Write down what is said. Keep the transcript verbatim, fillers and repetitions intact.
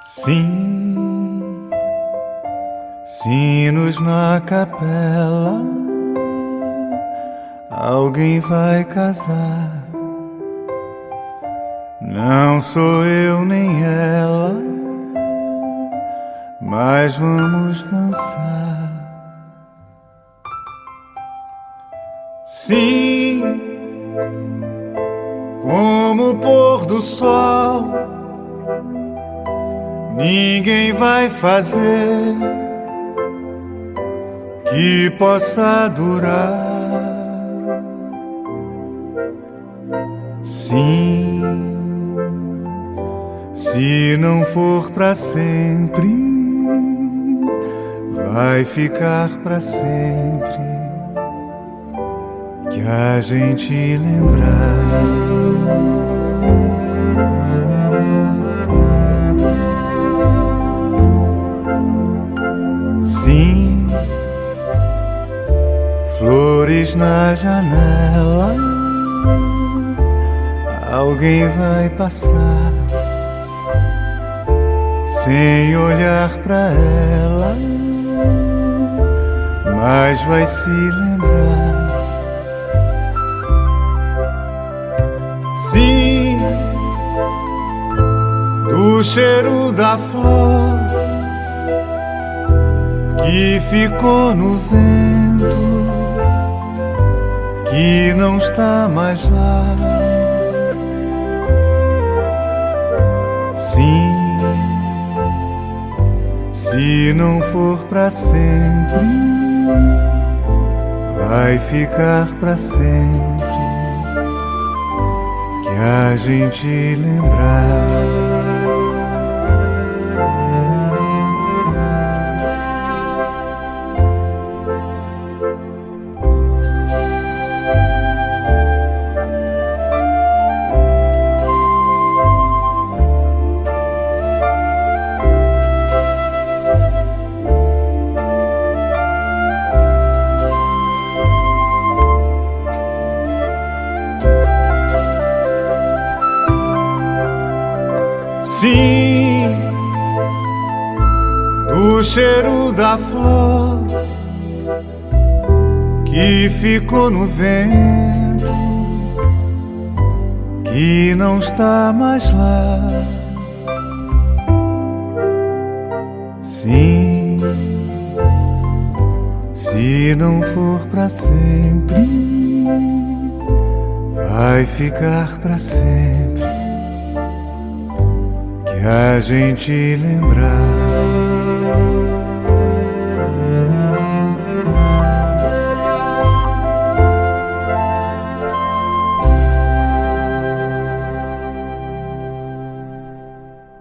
Sim, sinos na capela, alguém vai casar. Não sou eu nem ela, mas vamos dançar. Sim, como o pôr do sol, ninguém vai fazer que possa durar. Sim, se não for pra sempre, vai ficar pra sempre que a gente lembrar. Sim, flores na janela, alguém vai passar sem olhar pra ela, mas vai se lembrar. Sim, do cheiro da flor que ficou no vento, que não está mais lá. Sim, se não for pra sempre, vai ficar pra sempre que a gente lembrar. Sim, do cheiro da flor que ficou no vento, que não está mais lá. Sim, se não for pra sempre, vai ficar pra sempre que a gente lembrar.